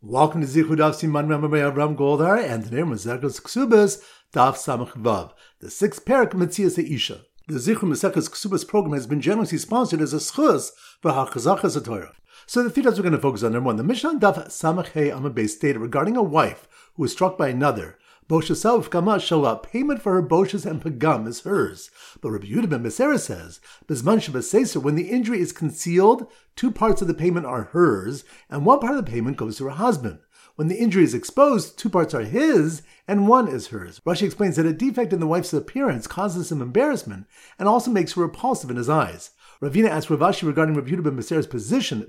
Welcome to Zichud Daf Siman Memamei Avram Goldar, and today we're Maseches Ksubas Daf Samach Vav, the sixth parak of Metzias Eisha. The Zichud Maseches Ksubas program has been generously sponsored as a schus for HaChazachas HaTorah. So the three we're going to focus on. Number one, the Mishnah on Daf Samach Hey Amud Beis stated regarding a wife who was struck by another. Boshasav V'kama Shala, payment for her boshes and pagam is hers. But Rabbi Yehuda ben Beseira says, Bizman Shabbaseser, when the injury is concealed, two parts of the payment are hers, and one part of the payment goes to her husband. When the injury is exposed, two parts are his, and one is hers. Rashi explains that a defect in the wife's appearance causes him embarrassment, and also makes her repulsive in his eyes. Ravina asked Rav Ashi regarding Rabbi Yehuda ben Beseira's position,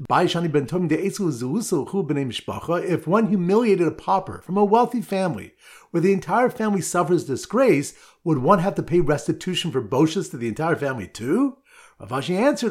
if one humiliated a pauper from a wealthy family, where the entire family suffers disgrace, would one have to pay restitution for boshes to the entire family too? Rav Ashi answered,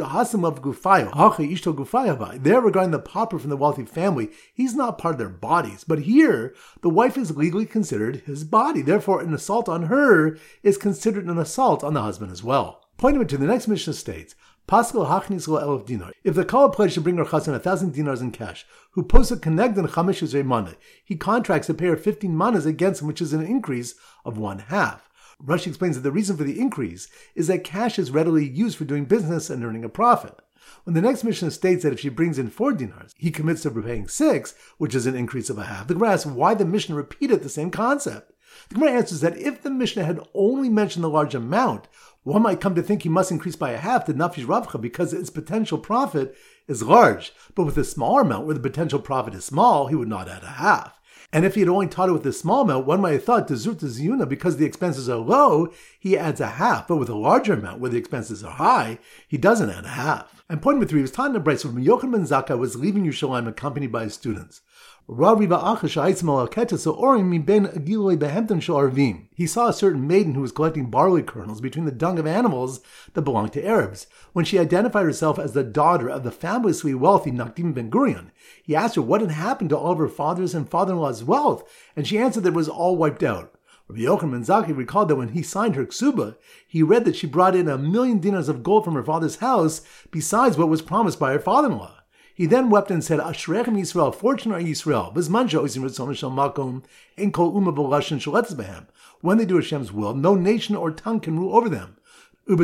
there regarding the pauper from the wealthy family, he's not part of their bodies, but here, the wife is legally considered his body. Therefore, an assault on her is considered an assault on the husband as well. Pointing to the next Mishnah states, Pascal hachnis lo 1,000 dinar. If the Kala pledged to bring her chassan 1,000 dinars in cash, who posts a connected chamesh uzrei mana, he contracts to pay her 15 manas against him, which is an increase of 1/2. Rashi explains that the reason for the increase is that cash is readily used for doing business and earning a profit. When the next Mishnah states that if she brings in 4 dinars, he commits to repaying 6, which is an increase of 1/2, the Gemara asks why the Mishnah repeated the same concept. The Gemara answers that if the Mishnah had only mentioned the large amount, one might come to think he must increase by 1/2 to Nafish Ravcha because its potential profit is large. But with a smaller amount where the potential profit is small, he would not add 1/2. And if he had only taught it with a small amount, one might have thought to Zut Ziyuna, because the expenses are low, he adds 1/2. But with a larger amount where the expenses are high, he doesn't add 1/2. And point number 3, he was taught in a brayso when Yochanan ben Zakkai was leaving Yerushalayim accompanied by his students. He saw a certain maiden who was collecting barley kernels between the dung of animals that belonged to Arabs. When she identified herself as the daughter of the fabulously wealthy Nakdim ben Gurion, he asked her what had happened to all of her father's and father-in-law's wealth, and she answered that it was all wiped out. Rabbi Yochanan ben Zakkai recalled that when he signed her ksuba, he read that she brought in 1,000,000 dinars of gold from her father's house, besides what was promised by her father-in-law. He then wept and said, Ashrechem Yisrael, fortunate are Yisrael, when they do Hashem's will, no nation or tongue can rule over them. But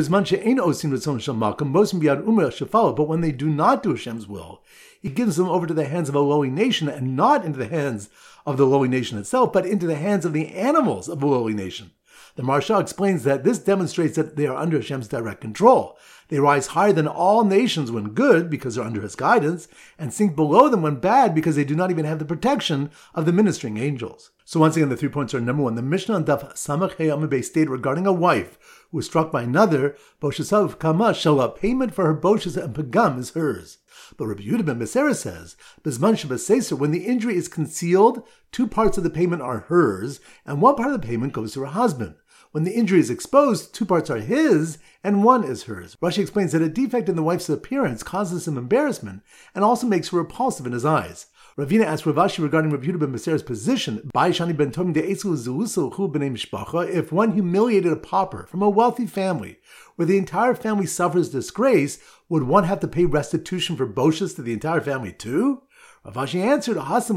when they do not do Hashem's will, he gives them over to the hands of a lowly nation, and not into the hands of the lowly nation itself, but into the hands of the animals of the lowly nation. The Maharsha explains that this demonstrates that they are under Hashem's direct control. They rise higher than all nations when good, because they're under His guidance, and sink below them when bad, because they do not even have the protection of the ministering angels. So once again, the 3 points are: number 1, the Mishnah on Daf Samach Hey Amud Beis stated regarding a wife who was struck by another, Boshasav V'kama Shala, payment for her boshes and pagam is hers. But Rabbi Yehuda ben Beseira says, Bizman Shabbaseser, when the injury is concealed, two parts of the payment are hers, and one part of the payment goes to her husband. When the injury is exposed, two parts are his, and one is hers. Rashi explains that a defect in the wife's appearance causes him embarrassment, and also makes her repulsive in his eyes. Ravina asked Rav Ashi regarding Rabbi Yehuda ben Beseira's position, if one humiliated a pauper from a wealthy family, where the entire family suffers disgrace, would one have to pay restitution for boshes to the entire family too? Rav Ashi answered,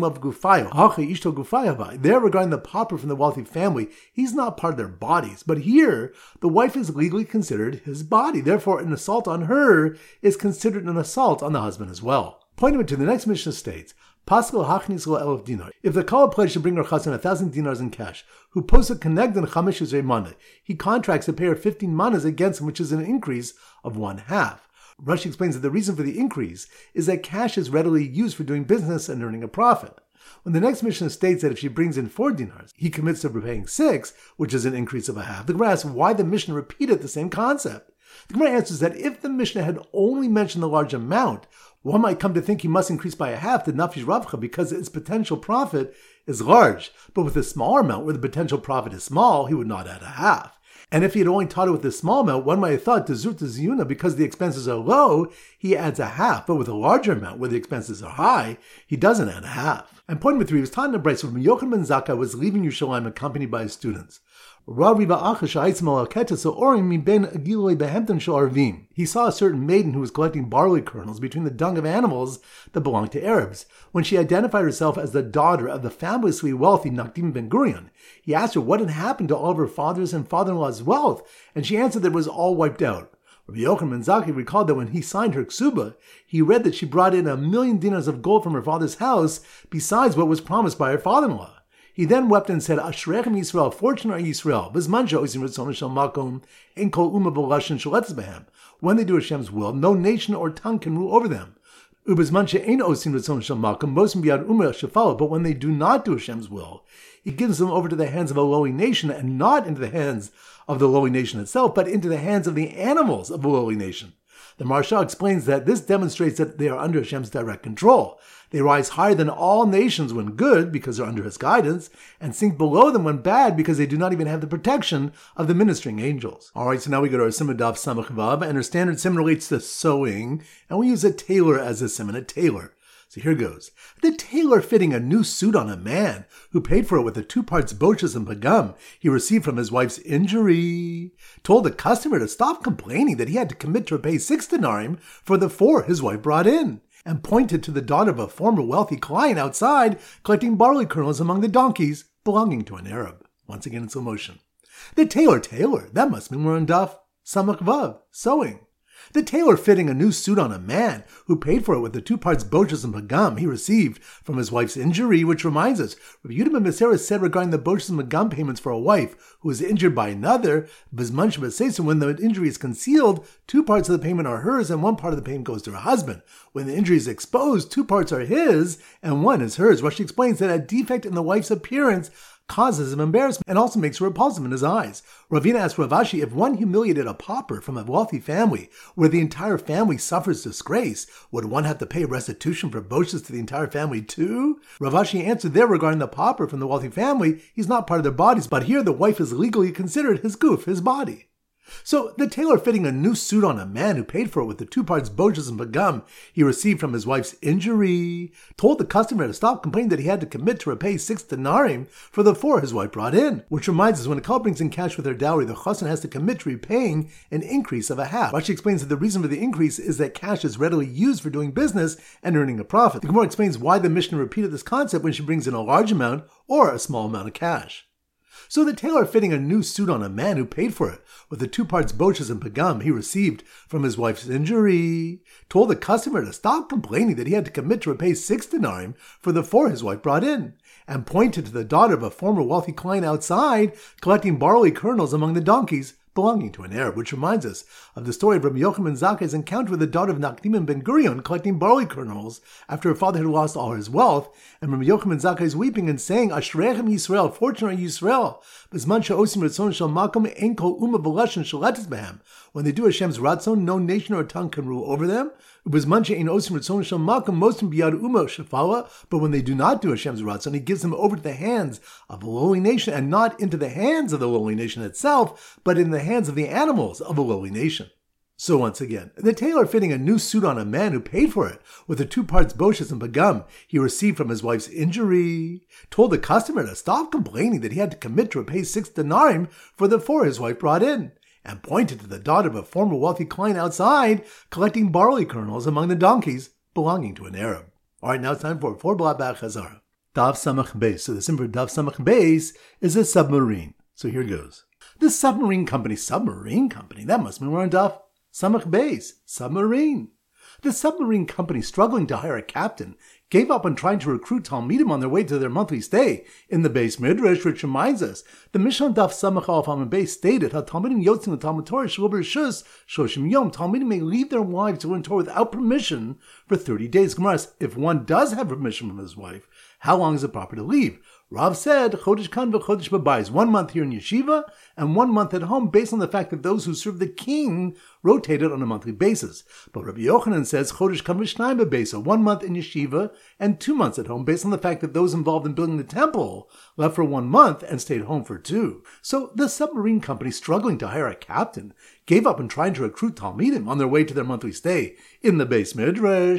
there regarding the pauper from the wealthy family, he's not part of their bodies, but here, the wife is legally considered his body. Therefore, an assault on her is considered an assault on the husband as well. Pointing to the next Mishnah states, Pascal hachnis lo 1,000 dinar. If the Kala pledged to bring her chassan 1,000 dinars in cash, who posts a connected chamesh uzrei mana, he contracts to pay her 15 manas against him, which is an increase of 1/2. Rashi explains that the reason for the increase is that cash is readily used for doing business and earning a profit. When the next Mishnah states that if she brings in 4 dinars, he commits to repaying 6, which is an increase of 1/2, the Gemara asks why the Mishnah repeated the same concept. The Gemara answers that if the Mishnah had only mentioned the large amount, one might come to think he must increase by 1/2 to Nafish Ravcha because its potential profit is large. But with a smaller amount where the potential profit is small, he would not add 1/2. And if he had only taught it with a small amount, one might have thought to Zut Ziyuna, because the expenses are low, he adds 1/2. But with a larger amount where the expenses are high, he doesn't add 1/2. And point number 3, he was taught in a brayso when Yochanan ben Zakkai was leaving Yerushalayim accompanied by his students. He saw a certain maiden who was collecting barley kernels between the dung of animals that belonged to Arabs. When she identified herself as the daughter of the fabulously wealthy Nakdim ben Gurion, he asked her what had happened to all of her father's and father-in-law's wealth, and she answered that it was all wiped out. Rabbi Yochanan ben Zakkai recalled that when he signed her ksuba, he read that she brought in 1,000,000 dinars of gold from her father's house, besides what was promised by her father-in-law. He then wept and said, Ashrechem Yisrael, fortunate are Yisrael, when they do Hashem's will, no nation or tongue can rule over them. But when they do not do Hashem's will, he gives them over to the hands of a lowly nation, and not into the hands of the lowly nation itself, but into the hands of the animals of the lowly nation. The Maharsha explains that this demonstrates that they are under Hashem's direct control. They rise higher than all nations when good, because they're under His guidance, and sink below them when bad, because they do not even have the protection of the ministering angels. Alright, so now we go to our Simon Daf Samach Vav, and our standard Simon relates to sewing, and we use a tailor as a Simon, a tailor. So here goes. The tailor fitting a new suit on a man who paid for it with the 2 parts bochas and pagam he received from his wife's injury, told the customer to stop complaining that he had to commit to repay 6 denarim for the 4 his wife brought in, and pointed to the daughter of a former wealthy client outside collecting barley kernels among the donkeys belonging to an Arab. Once again in slow motion. The tailor, that must mean we're on Daf Samach Vav, sewing. The tailor fitting a new suit on a man who paid for it with the 2 parts bochas and pagam he received from his wife's injury, which reminds us, Rabbi Yehuda ben Beseira said regarding the bochas and pagam payments for a wife who is injured by another, when the injury is concealed, 2 parts of the payment are hers and 1 part of the payment goes to her husband. When the injury is exposed, 2 parts are his and 1 is hers. Rashi explains that a defect in the wife's appearance causes him embarrassment and also makes her repulsive in his eyes. Ravina asked Rav Ashi, if one humiliated a pauper from a wealthy family where the entire family suffers disgrace, would one have to pay restitution for bochas to the entire family too? Rav Ashi answered there regarding the pauper from the wealthy family, he's not part of their bodies, but here the wife is legally considered his goof, his body. So the tailor fitting a new suit on a man who paid for it with the 2 parts bochas and pagam he received from his wife's injury, told the customer to stop complaining that he had to commit to repay 6 denarim for the 4 his wife brought in. Which reminds us, when a couple brings in cash with their dowry, the chassan has to commit to repaying an increase of a half. Rashi explains that the reason for the increase is that cash is readily used for doing business and earning a profit. The Gemara explains why the Mishnah repeated this concept when she brings in a large amount or a small amount of cash. So the tailor fitting a new suit on a man who paid for it with the 2 parts bochas and pagam he received from his wife's injury, told the customer to stop complaining that he had to commit to repay 6 denarim for the 4 his wife brought in, and pointed to the daughter of a former wealthy client outside collecting barley kernels among the donkeys belonging to an Arab, which reminds us of the story of Rabbi Yochanan ben Zakkai's encounter with the daughter of Nakdim ben Gurion collecting barley kernels after her father had lost all his wealth, and Rabbi Yochanan ben Zakkai is weeping and saying, Ashrechem Yisrael, fortunate are Yisrael, B'zman she'osim ratzon shel makom ein kol umma v'lashon sheletes behem. When they do Hashem's ratzon, no nation or tongue can rule over them. B'zman she'ein osim ratzon shel makom mostim biyad umma shefala. But when they do not do Hashem's ratzon, He gives them over to the hands of the lowly nation, and not into the hands of the lowly nation itself, but in the hands of the animals of a lowly nation. So once again, the tailor fitting a new suit on a man who paid for it with the 2 parts bochas and pagam he received from his wife's injury, told the customer to stop complaining that he had to commit to repay 6 denarim for the 4 his wife brought in, and pointed to the daughter of a former wealthy client outside collecting barley kernels among the donkeys belonging to an Arab. Alright, now it's time for 4 Blat Bach Chazara. Daf Samach Beis. So the symbol for Daf Samach Beis is a submarine. So here goes. The submarine company, that must mean we're on Daf Samach Beis, submarine. The submarine company, struggling to hire a captain, gave up on trying to recruit Talmidim on their way to their monthly stay in the Beis Midrash, which reminds us, the Mishnah Daf Samach Aleph Amud Beis stated, "Talmidim yotzim l'Talmud Torah shelo b'reshus shoshim yom." Talmidim may leave their wives to learn Torah without permission for 30 days. Gemara asks, if one does have permission from his wife, how long is it proper to leave? Rav said, Chodesh kan v'chodesh b'bayis, 1 month here in yeshiva and 1 month at home, based on the fact that those who serve the king rotated on a monthly basis. But Rabbi Yochanan says, Chodesh kan v'shnayim b'bayis, 1 month in yeshiva and 2 months at home, based on the fact that those involved in building the temple left for 1 month and stayed home for 2. So the submarine company, struggling to hire a captain, gave up on trying to recruit Talmidim on their way to their monthly stay in the Beis Midrash,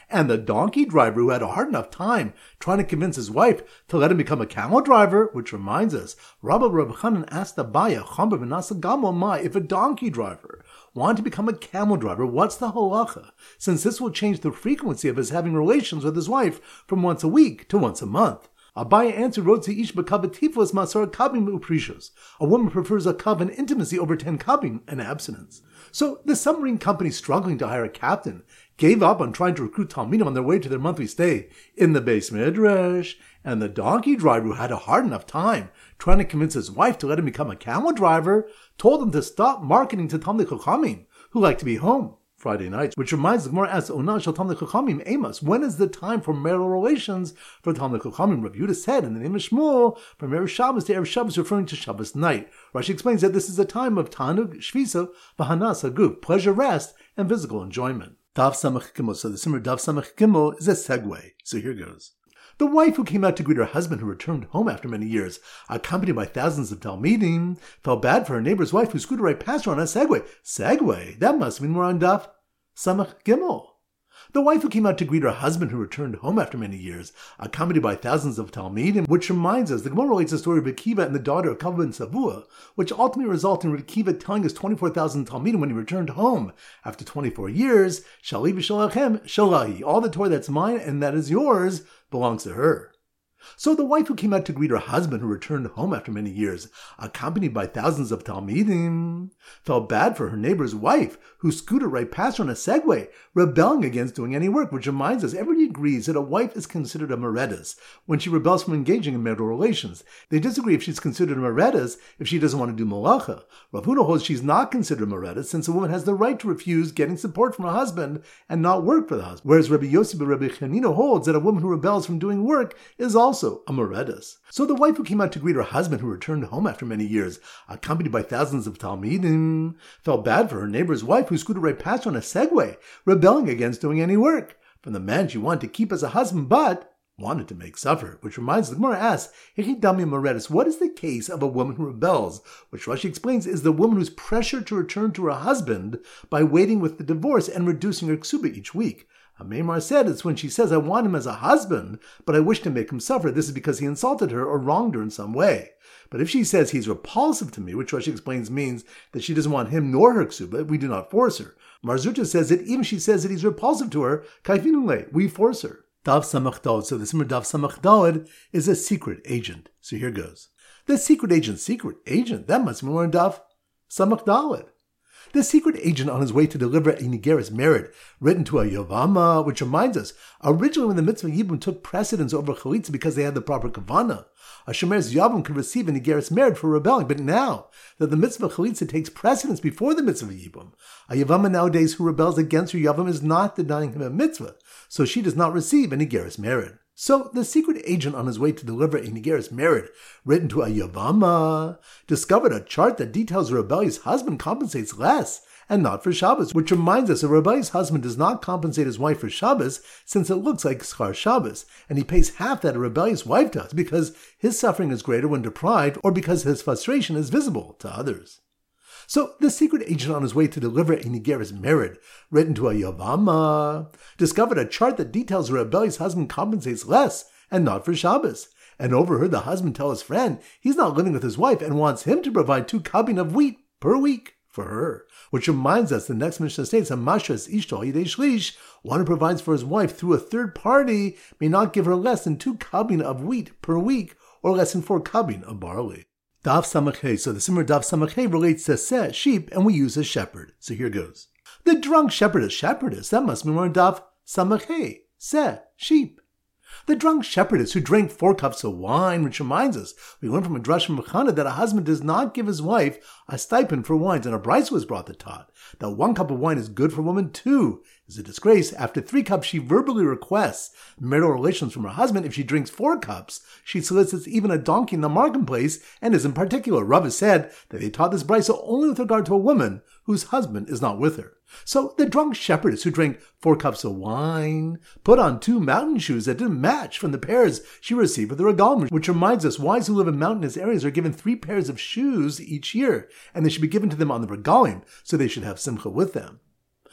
And the donkey driver who had a hard enough time trying to convince his wife to let him become a camel driver, which reminds us, Rabbi Chanan asked Abaya, Chamber Benasa Gamo Mai, if a donkey driver wanted to become a camel driver, what's the halacha? Since this will change the frequency of his having relations with his wife from once a week to once a month. Abaya answered, Rotzi ish b'kavatifos masar kabim uprishos. A woman prefers a kav and intimacy over 10 kabim and abstinence. So the submarine company struggling to hire a captain gave up on trying to recruit Talmidim on their way to their monthly stay in the Beis Midrash, and the donkey driver who had a hard enough time trying to convince his wife to let him become a camel driver told him to stop marketing to Talmidei Chachamim who like to be home Friday nights, which reminds the Gemara asks, Ona shel Talmidei Chachamim Amos, when is the time for marital relations for Talmidei Chachamim? Rav Yehuda said in the name of Shmuel, from Erev Shabbos to Erev Shabbos, referring to Shabbos night. Rashi explains that this is a time of Tanug, Shvisa, V'hanas Haguf, pleasure, rest, and physical enjoyment. Daf Samach Gimel. So the Simmer Daf Samach Gimel is a segue. So here goes. The wife who came out to greet her husband who returned home after many years, accompanied by thousands of Talmidim, felt bad for her neighbor's wife who scooted right past her on a Segway. Segway? That must mean we're on Daf Samach Gimel. The wife who came out to greet her husband who returned home after many years, accompanied by thousands of Talmidim, which reminds us, the Gemara relates the story of Rekiva and the daughter of Kalva ben Savua, which ultimately resulted in Rekiva telling his 24,000 Talmidim when he returned home after 24 years, Shali v'shalachem shalahi, all the Torah that's mine and that is yours belongs to her. So the wife who came out to greet her husband who returned home after many years, accompanied by thousands of Talmidim, felt bad for her neighbor's wife who scooted right past her on a Segway, rebelling against doing any work, which reminds us, everybody agrees that a wife is considered a meredas when she rebels from engaging in marital relations. They disagree if she's considered a meredas if she doesn't want to do malacha. Rav Huna holds she's not considered a meredas since a woman has the right to refuse getting support from her husband and not work for the husband. Whereas Rabbi Yossi ben Rabbi Chanina holds that a woman who rebels from doing work is also a meredas. So the wife who came out to greet her husband who returned home after many years, accompanied by thousands of Talmidim, felt bad for her neighbor's wife who scooted right past her on a Segway, rebelling against doing any work from the man she wanted to keep as a husband, but wanted to make suffer. Which reminds the Gemara asks, Hechidami meredas, what is the case of a woman who rebels? Which Rashi explains is the woman who's pressured to return to her husband by waiting with the divorce and reducing her ksuba each week. Maimar said it's when she says, I want him as a husband, but I wish to make him suffer. This is because he insulted her or wronged her in some way. But if she says he's repulsive to me, which Rashi explains means that she doesn't want him nor her ksuba, we do not force her. Marzuta says that even if she says that he's repulsive to her, kaifinule, we force her. Dav Samach Daled. So the Simmer Dav Samach Daled is a secret agent. So here goes. The secret agent, that must mean we're in Dav Samach Daled. The secret agent on his way to deliver a Nigeris merit written to a Yavama, which reminds us, originally when the mitzvah Yibum took precedence over Chalitza because they had the proper Kavana, a Shemer's Yavam could receive a Nigeris merit for rebelling. But now that the mitzvah Chalitza takes precedence before the mitzvah Yibum, a Yavama nowadays who rebels against her Yavam is not denying him a mitzvah, so she does not receive a Nigeris merit. So the secret agent on his way to deliver a Nigeris merit written to a Yavama discovered a chart that details a rebellious husband compensates less and not for Shabbos, which reminds us a rebellious husband does not compensate his wife for Shabbos since it looks like schar Shabbos, and he pays half that a rebellious wife does because his suffering is greater when deprived or because his frustration is visible to others. So the secret agent on his way to deliver a Nigeris merit written to a Yavama discovered a chart that details a rebellious husband compensates less and not for Shabbos, and overheard the husband tell his friend he's not living with his wife and wants him to provide 2 kabin of wheat per week for her. Which reminds us, the next Mishnah states, Hamashras ishto yidei shlish, one who provides for his wife through a third party may not give her less than 2 kabin of wheat per week or less than 4 kabin of barley. Dav Samachay. So the Simmer Dav Samachay relates to seh, sheep, and we use a shepherd. So here goes. The drunk shepherdess, that must mean we're in Dav Samachay, seh, sheep. The drunk shepherdess who drank 4 cups of wine, which reminds us, we learned from a drush from Mechana that a husband does not give his wife a stipend for wines, and a brisa was brought that taught that 1 cup of wine is good for a woman, 2 is a disgrace. After 3 cups, she verbally requests marital relations from her husband. If she drinks 4 cups, she solicits even a donkey in the marketplace and isn't particular. Rava said that they taught this brisa only with regard to a woman whose husband is not with her. So the drunk shepherdess who drank 4 cups of wine put on 2 mountain shoes that didn't match from the pairs she received with the regalim, which reminds us wives who live in mountainous areas are given 3 pairs of shoes each year, and they should be given to them on the regalim, so they should have simcha with them.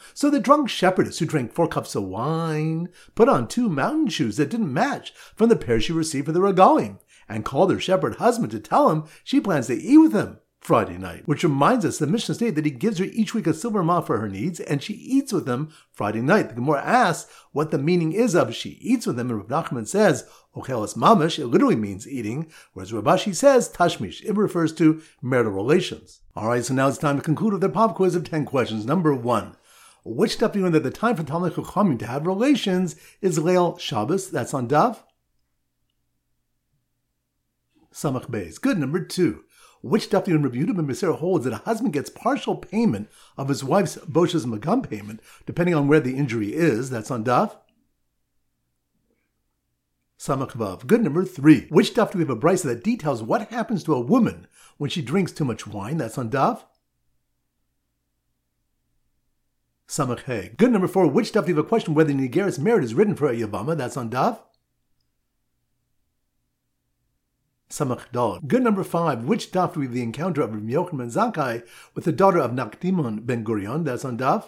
So the drunk shepherdess who drank 4 cups of wine put on 2 mountain shoes that didn't match from the pair she received for the regalim, and called her shepherd husband to tell him she plans to eat with him Friday night. Which reminds us, the Mishnah states that he gives her each week a silver ma for her needs, and she eats with him Friday night. The Gemara asks what the meaning is of she eats with him, and Rav Nachman says, Ochelas mamish, it literally means eating, whereas Rav Ashi says tashmish, it refers to marital relations. Alright, so now it's time to conclude with the pop quiz of 10 questions. Number 1. Which daf do you know that the time for Talmid Chachamim to have relations is Leil Shabbos? That's on Daf Samach Beis. Good. Number 2. Which daf do you know Rabbi Yehuda ben Becerra holds that a husband gets partial payment of his wife's Boshas Magam payment, depending on where the injury is? That's on Daf Samach Vav. Good. Number 3. Which daf do we have a brisa that details what happens to a woman when she drinks too much wine? That's on Daf Samach Hey. Good. Number 4. Which daf do you have a question whether Nigeris merit is written for a Yavama? That's on Daf Samach Dal. Good. Number 5. Which daf do we have the encounter of Rabbi Yochanan ben Zakkai with the daughter of Nakdimon ben Gurion? That's on Daf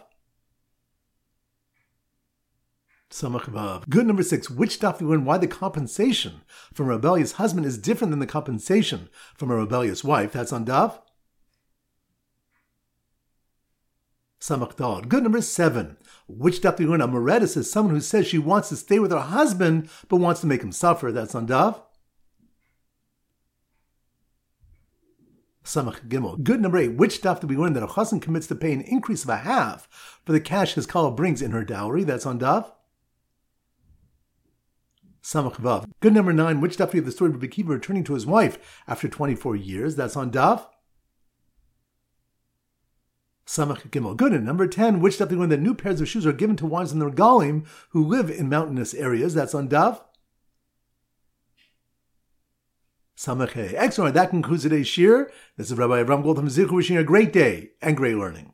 Samach Vav. Good. Number 6. Which daf do we learn why the compensation from a rebellious husband is different than the compensation from a rebellious wife? That's on Daf Samach Dal. Good. Number 7. Which daf do we learn a Moretus is someone who says she wants to stay with her husband but wants to make him suffer? That's on Daf Samach Gimel. Good. Number 8. Which daf do we learn that a chassan commits to pay an increase of a half for the cash his kala brings in her dowry? That's on Daf Samach Vav. Good. Number 9. Which daf do we have the story of Rabbi Akiva returning to his wife after 24 years? That's on Daf Samach Gimel. Good. And number 10. Which daf do we learn that new pairs of shoes are given to wives in the regalim who live in mountainous areas? That's on Daf Samach Hey. Excellent. That concludes today's shir. This is Rabbi Avram Gold from Zichu wishing you a great day and great learning.